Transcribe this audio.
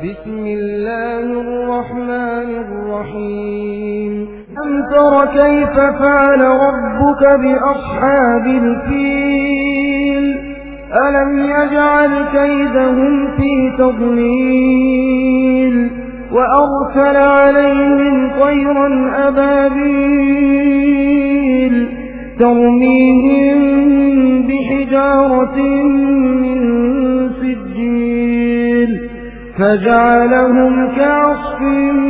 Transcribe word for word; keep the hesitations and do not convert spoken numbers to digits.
بسم الله الرحمن الرحيم ألم تر كيف فعل ربك بأصحاب الفيل ألم يجعل كيدهم في تضليل وأرسل عليهم طيرا أبابيل ترميهم بحجارة من سجيل فجعلهم كعصف